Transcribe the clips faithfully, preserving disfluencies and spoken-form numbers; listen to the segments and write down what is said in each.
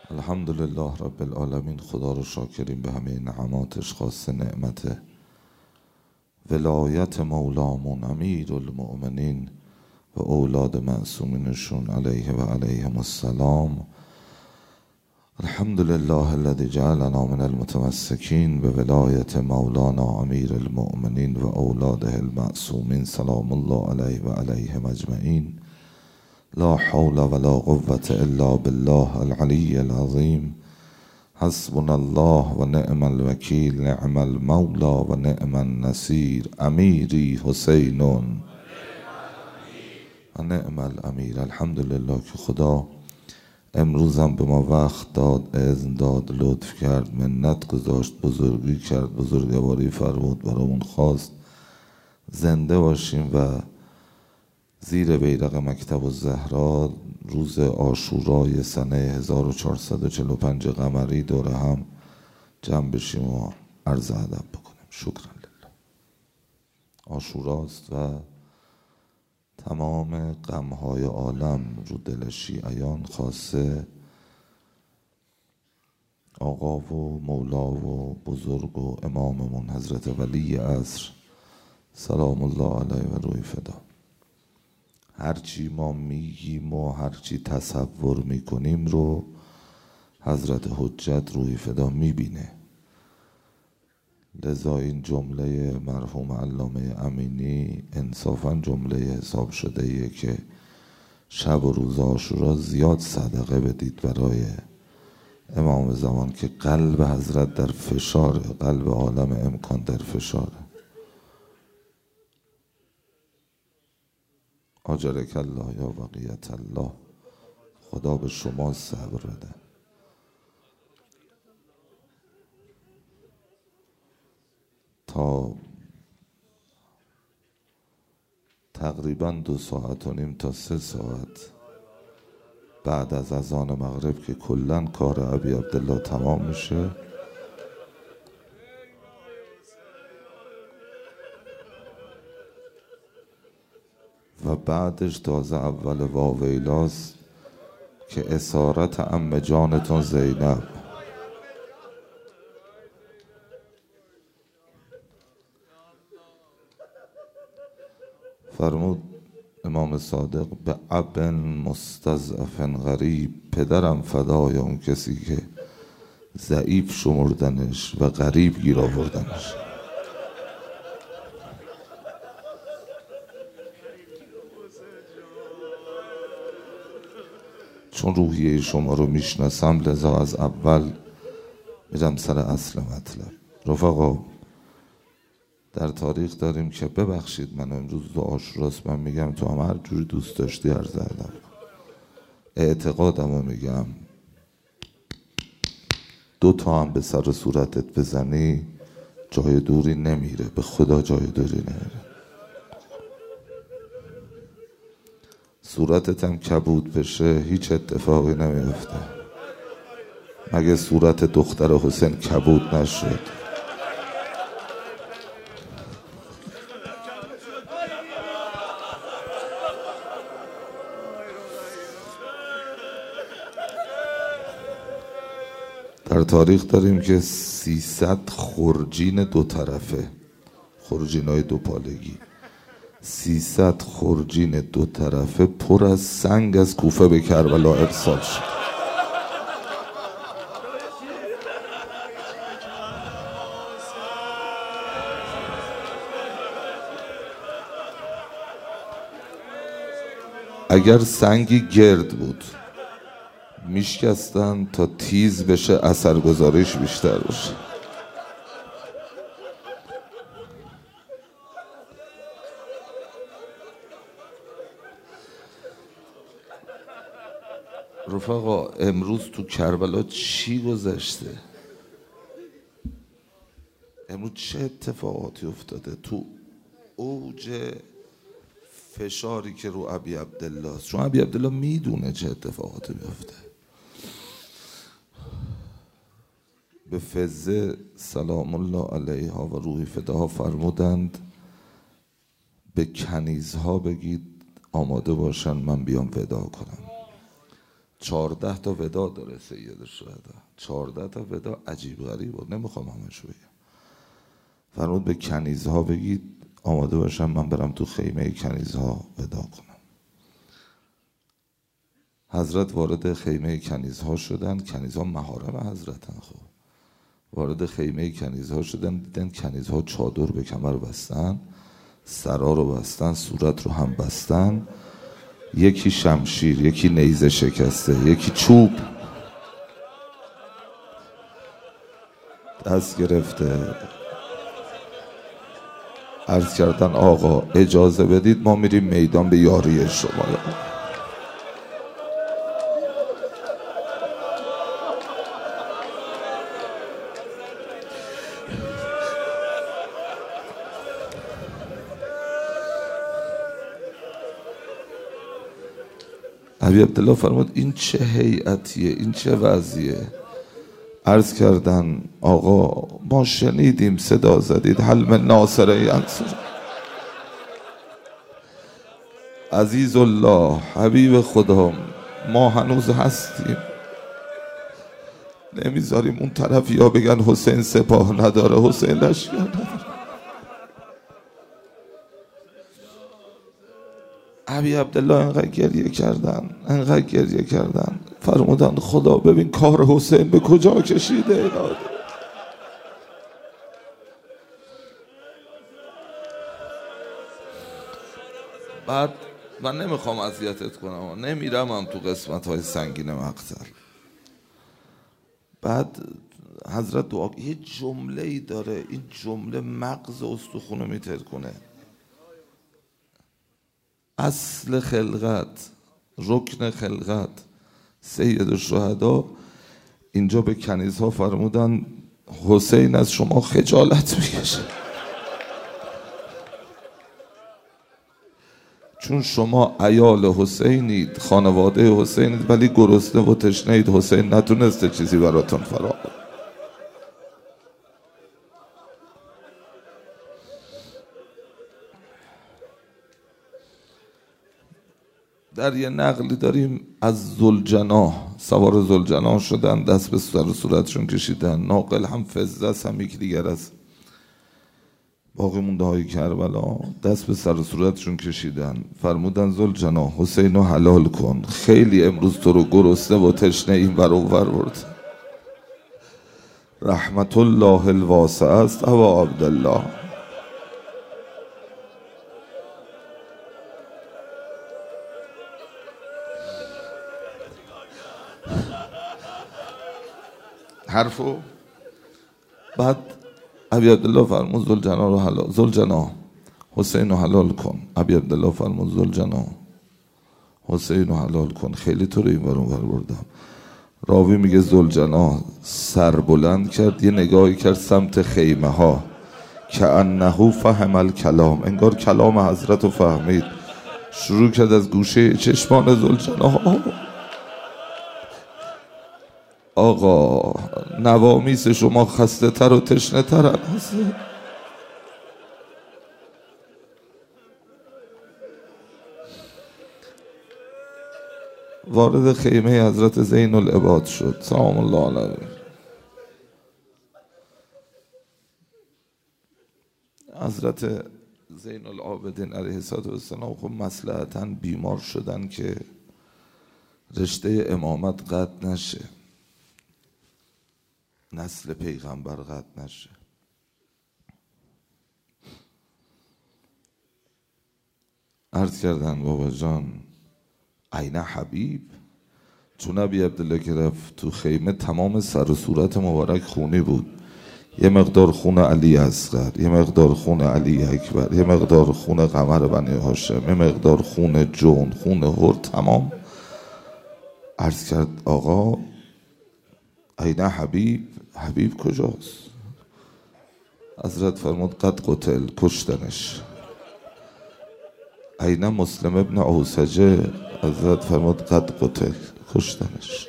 الحمدلله رب العالمین. خدا رو شاکریم به همه نعماتش، خاص نعمت ولایت مولامون امیر المؤمنین و اولاد معصومینشون علیه و علیهم السلام. الحمدلله الذی جعلنا من المتمسکین به ولایت مولانا امیر المؤمنین و اولاده المعصومین سلام الله علیه و علیهم اجمعین. لا حول ولا قوة الا بالله العلی العظیم. حسبنا الله و نعم الوکیل، نعم المولا و نعم النصیر. امیری حسین و نعم الامیر. الحمدلله که خدا امروزم به ما وقت داد، اذن داد، لطف کرد، منت گذاشت، بزرگی کرد، بزرگواری فرمود، برامون خواست زنده باشیم و زیر بیرق مکتب الزهرا روز عاشورای سنه هزار و چهارصد و چهل و پنج قمری دور هم جمع بشیم و عرض ادب بکنیم. شکرا لله. عاشوراست و تمام غمهای عالم رو دل شیعیان، خاصه آقا و مولا و بزرگ و اماممون حضرت ولی عصر سلام الله علیه و روی فدا. هرچی ما میگیم و هرچی تصور میکنیم رو حضرت حجت روی فدا میبینه. لذا این جمله مرحوم علامه امینی انصافا جمله حساب شده ایه که شب و روز عاشورا زیاد صدقه بدید برای امام زمان که قلب حضرت در فشاره، قلب عالم امکان در فشاره. آجرک الله یا بقیت الله. خدا به شما صبر بده. تا تقریبا دو ساعت و نیم تا سه ساعت بعد از اذان مغرب که کلا کار ابی عبدالله تمام میشه، و بعدش تازه اول واویلاست که اسارت عمه جانتون زینب. فرمود امام صادق به اب مستضعف غریب، پدرم فدای اون کسی که ضعیف شمردنش و غریب گیر آوردنش. چون روحیه شما رو میشناسم لذا از اول میرم سر اصل مطلب. رفقا در تاریخ داریم که ببخشید من امروز دو عاشوراست، من میگم تو هم هر جوری دوست داشتی عرض ادب. اعتقادم رو میگم، دو تا هم به سر صورتت بزنی جای دوری نمیره، به خدا جای دوری نمیره. صورتت هم کبود بشه هیچ اتفاقی نمیفته. مگه صورت دختر حسین کبود نشد؟ در تاریخ داریم که سیصد خرجین دو طرفه، خرجین های دو پالگی، سیصد خرجین دو طرفه پر از سنگ از کوفه به کربلا ارسال شد. اگر سنگی گرد بود میشکستن تا تیز بشه، اثرگذاریش بیشتر باشه. رفقا امروز تو کربلا چی گذشته؟ امروز چه اتفاقاتی افتاده؟ تو اوج فشاری که رو ابی عبدالله است، چون ابی عبدالله میدونه چه اتفاقاتی بیفته. به فزه سلام الله علیها و روحی فداها فرمودند به کنیزها بگید آماده باشن من بیام ودا کنم. چهارده تا ودا داره سید الشهدا، چهارده تا ودا عجیب غریب بود، نمیخوام همشو بگم. فرمود به کنیزها بگید آماده باشم من برم تو خیمه کنیزها ودا کنم. حضرت وارد خیمه کنیزها شدن، کنیزها محارم حضرتن. خب وارد خیمه کنیزها شدن، دیدن کنیزها چادر به کمر بستن، سرا رو بستن، صورت رو هم بستن، یکی شمشیر، یکی نیزه شکسته، یکی چوب دست گرفته. عرض کردن آقا اجازه بدید ما میریم میدان به یاری شما. ابی عبدالله فرمود این چه هیئتیه، این چه وضعیه؟ عرض کردن آقا ما شنیدیم صدا زدید هل من ناصر ینصر. عزیز الله حبیب خدا ما هنوز هستیم، نمیذاریم اون طرف یا بگن حسین سپاه نداره، حسین لشکر نداره. ابی عبدالله انقدر گریه کردن، انقدر گریه کردن، فرمودن خدا ببین کار حسین به کجا کشیده. بعد من نمیخوام اذیتت کنم، نمیرم هم تو قسمت های سنگین مقتل. بعد حضرت دعا یه جمله ای داره، این جمله مغز استخونه میتر کنه. اصل خلقت، رکن خلقت سید الشهدا. اینجا به کنیزها فرمودن حسین از شما خجالت میکشه، چون شما عیال حسینید، خانواده حسینید، ولی گرسنه و تشنهید، حسین نتونسته چیزی براتون فراهم. در یه نقلی داریم از ذوالجناح، سوار ذوالجناح شدن، دست به سر و صورتشون کشیدن، ناقل هم فضه است هم یکی دیگر از باقی مونده های کربلا، دست به سر و صورتشون کشیدن، فرمودن ذوالجناح حسین رو حلال کن، خیلی امروز تو رو گرسنه و تشنه این ور و ور برد. رحمت الله الواسع است ابا عبدالله. حرفو بعد ابی عبدالله فرمود ذوالجناح رو حلال، ذوالجناح حسین رو حلال کن. ابی عبدالله فرمود ذوالجناح حسین رو حلال کن، خیلی تو رو این ور اون ور بردم. راوی میگه ذوالجناح سر بلند کرد، یه نگاهی کرد سمت خیمه ها، که انه فهم الکلام، انگار کلام حضرت رو فهمید. شروع کرد از گوشه چشمان ذوالجناح آقا نوامیس شما خسته تر و تشنه ترن. وارد خیمه حضرت زین العباد شد سلام الله علیه. حضرت زین العابدین علیه السلام خب مصلحتاً بیمار شدن که رشته امامت قطع نشه، نسل پیغمبر قطع نشه. عرض کردن بابا جان عین حبیب، چون ابی عبدالله که رفت تو خیمه تمام سر و صورت مبارک خونی بود، یه مقدار خون علی اصغر، یه مقدار خون علی اکبر، یه مقدار خون قمر بنی هاشم، یه مقدار خون جون، خون هر، تمام. عرض کرد آقا عین حبیب، حبیب کجاست؟ حضرت فرمود قد قتل، کشتنش. عین مسلم ابن اوسجه، حضرت فرمود قد قتل، کشتنش.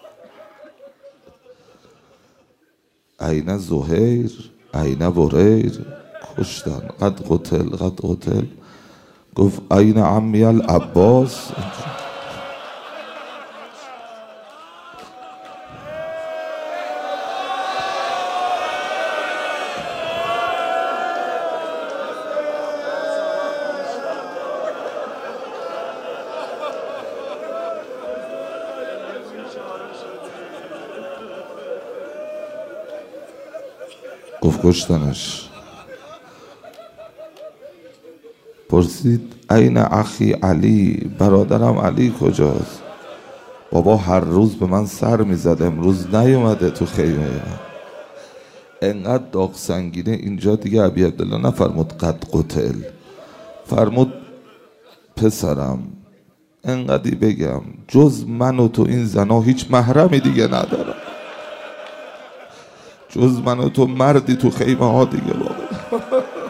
عین زهیر، عین بریر، کشتن. قد قتل، قد قتل. گفت عین عمی العباس، گفت کشتنش. پرسید این اخی علی، برادرم علی کجاست؟ بابا هر روز به من سر میزد، امروز نیومده تو خیمه. انقدر داغ سنگینه اینجا دیگه ابی عبدالله نفرمود قد قتل، فرمود پسرم انقدری بگم جز من و تو این زنا هیچ محرمی دیگه ندارم، جز من و تو مردی تو خیمه ها دیگه بابا.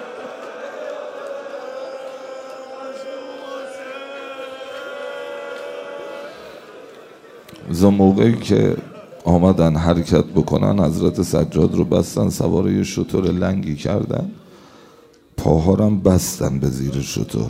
زن موقعی که آمدن حرکت بکنن حضرت سجاد رو بستن، سوار یه شتر لنگی کردن، پاهارم بستن به زیر شتر.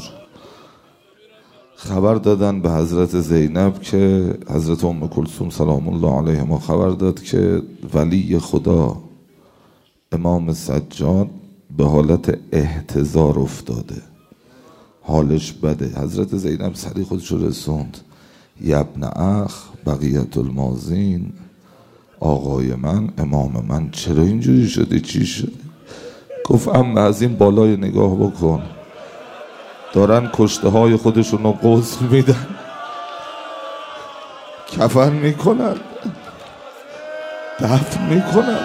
خبر دادن به حضرت زینب که حضرت ام کلثوم سلام الله علیهما خبر داد که ولی خدا امام سجاد به حالت احتضار افتاده، حالش بده. حضرت زینب سری خودش رو رسوند، یبن اخ بقیت المازین، آقای من امام من چرا اینجوری شده، چی شده؟ گفت اما از این بالای نگاه بکن، دارن کشته های خودشون رو غسل میدن، کفن میکنن، دفن میکنن.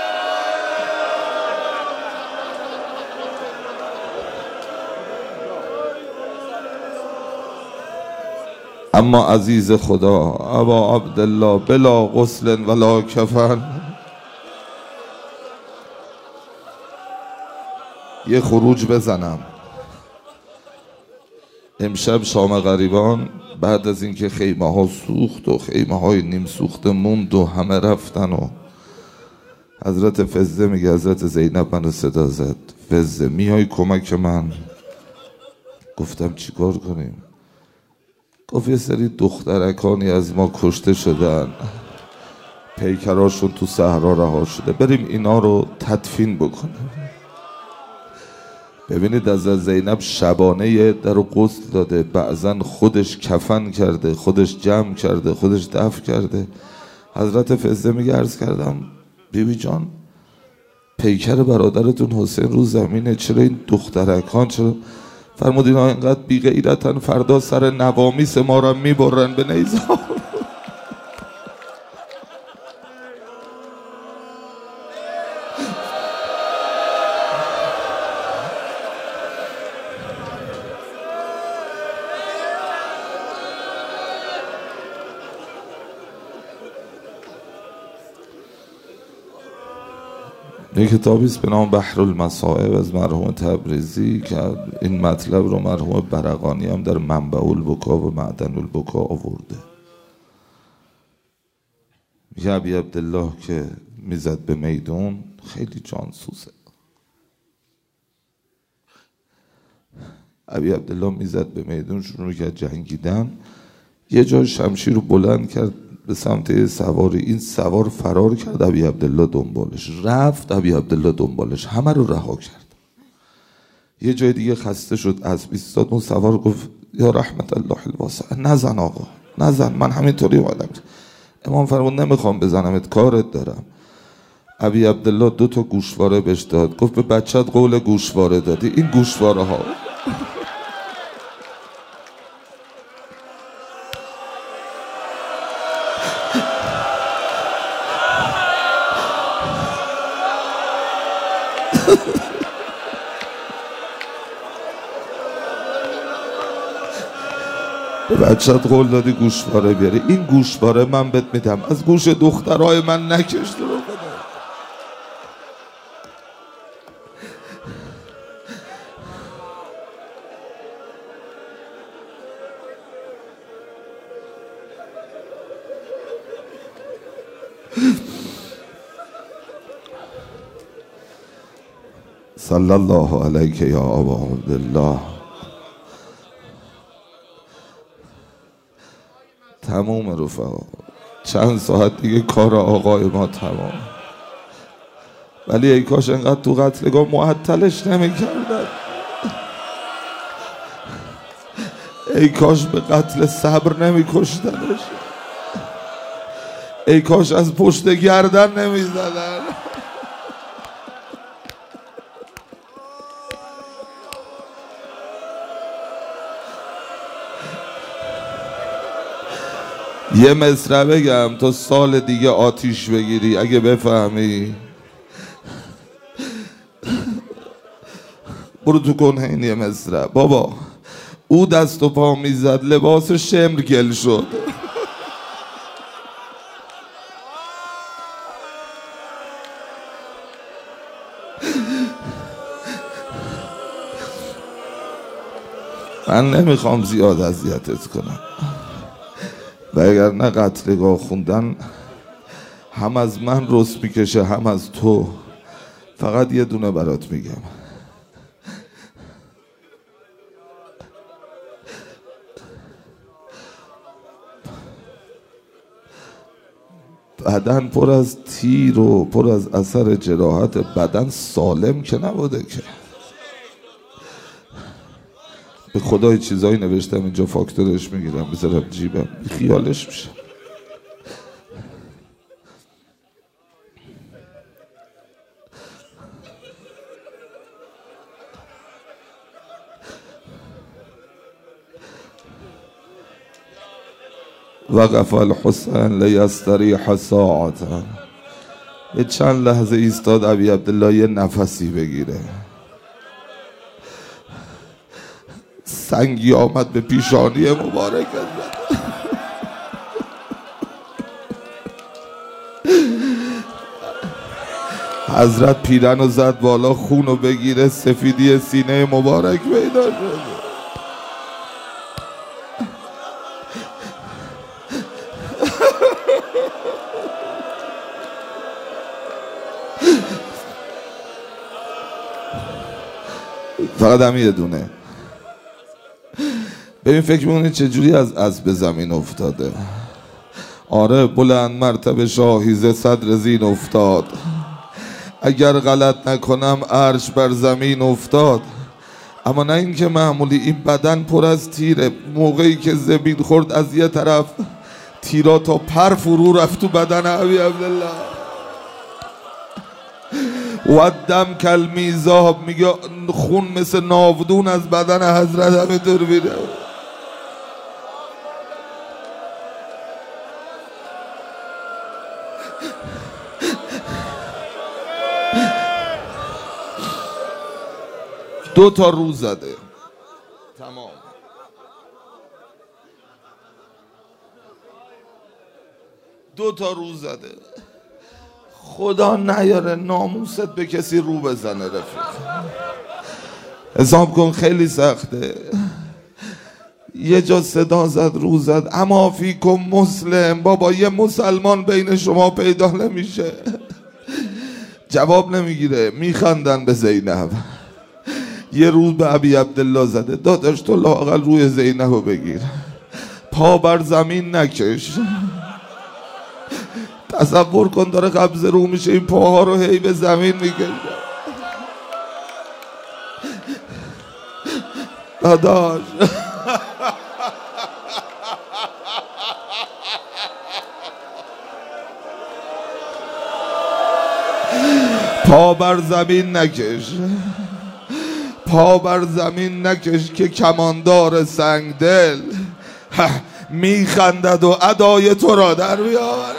اما عزیز خدا ابا عبدالله بلا غسل ولا کفن. یه خروج بزنم. امشب شام غریبان بعد از اینکه خیمه ها سوخت و خیمه های نیم سوخته موند و همه رفتن و حضرت فزه میگه حضرت زینب من رو صدا زد، فزه میای کمک من؟ گفتم چیکار کنیم؟ گفت یه سری دخترکانی از ما کشته شدن، پیکراشون تو صحرا رها شده، بریم اینا رو تدفین بکنیم. ببینید از زینب شبانه یه در رو غسل داده، بعضن خودش کفن کرده، خودش جمع کرده، خودش دفن کرده. حضرت فزه میگه عرض کردم بیبی جان پیکر برادرتون حسین رو زمینه، چرا این دخترکان چرا؟ فرمود اینا اینقدر بی غیرتن فردا سر نوامیس ما را میبرن به نیزار. یک کتابیست به نام بحر المصائب از مرحوم تبریزی که این مطلب رو مرحوم برقانی هم در منبع البکا و معدن البکا آورده. میگه ابی عبدالله که میزد به میدون خیلی جانسوزه. ابی عبدالله میزد به میدون، شروع کرد جنگیدن، یه جای شمشیر رو بلند کرد به سمت سواری، این سوار فرار کرد، ابی عبدالله دنبالش رفت، ابی عبدالله دنبالش، همه رو رها کرد. یه جای دیگه خسته شد از ایستاد، اون سوار گفت یا رحمت الله الواسع نزن آقا نزن، من همینطوری اومدم. امام فرمود نمیخوام بزنمت، کارت دارم. ابی عبدالله دو تا گوشواره بهش داد، گفت به بچت قول گوشواره دادی، این گوشواره ها. به بچت قول دادی گوشواره بیاری، این گوشواره من بهت میدم، از گوش دخترای من نکش تو رو خدا. صلی الله علیک یا ابا عبدالله. تموم رفقا، چند ساعت دیگه کار آقای ما تمام. ولی ای کاش انقدر تو قتلگاه معطلش نمی کردن، ای کاش به قتل صبر نمی کشتنش، ای کاش از پشت گردن نمی زدن. یه مصرع بگم تو سال دیگه آتیش بگیری اگه بفهمی. برو تو کنهین یه مصرع. بابا او دست و پا میزد لباس شمر گل شد. من نمیخوام زیاد اذیتت کنم و اگر نه قتلگاه خوندن هم از من رس میکشه هم از تو. فقط یه دونه برات میگم، بدن پر از تیر و پر از اثر جراحت، بدن سالم که نبوده که. به خدای چیزایی نوشتم اینجا فاکتورش میگیرم بذارم جیبم خیالش میشه. وقف الحسین لیستریح ساعتا. یه چند لحظه ایستاد ابی عبدالله یه نفسی بگیره. سنگی آمد به پیشانی مبارک زد. حضرت پیرن زد بالا، خونو بگیره، سفیدی سینه مبارک پیدا شد. فقط هم یه دونه. ببین فکر میکنید چجوری از اسب زمین افتاده؟ آره بلند مرتبه شاهیزه صدر زین افتاد. اگر غلط نکنم عرش بر زمین افتاد. اما نه اینکه معمولی، این بدن پر از تیره. موقعی که زمین خورد از یه طرف تیرا تا پر فرو رفت تو بدن ابی عبدالله. و دم کل میزاب، میگه خون مثل ناودون از بدن حضرت همه طور میره. دو تا روز زده تمام. دو تا روز زده. خدا نیاره ناموست به کسی رو بزنه رفیق. حساب کن خیلی سخته. یه جا صدا زد رو زد اما فیکم مسلم. بابا یه مسلمان بین شما پیدا نمیشه. جواب نمیگیره، میخندن به زینب. یه روز به ابی عبدالله زده، داداش تو لااقل روی زینب رو بگیر، پا بر زمین نکش. تصور کن داره قبض رو میشه، این پاها رو هی به زمین میکشه. داداش پا بر زمین نکش، پا بر زمین نکش که کماندار سنگ دل میخندد و ادای تو را در بیاورد.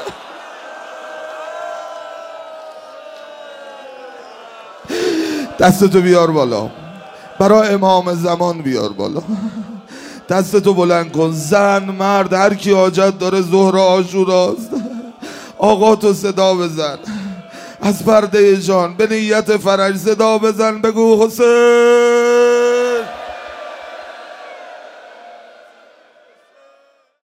دستتو بیار بالا، برای امام زمان بیار بالا. دستتو بلند کن. زن مرد هر کی حاجت داره ظهر عاشوراست. آقا تو صدا بزن از پرده جان به نیت فرج، صدا بزن بگو حسین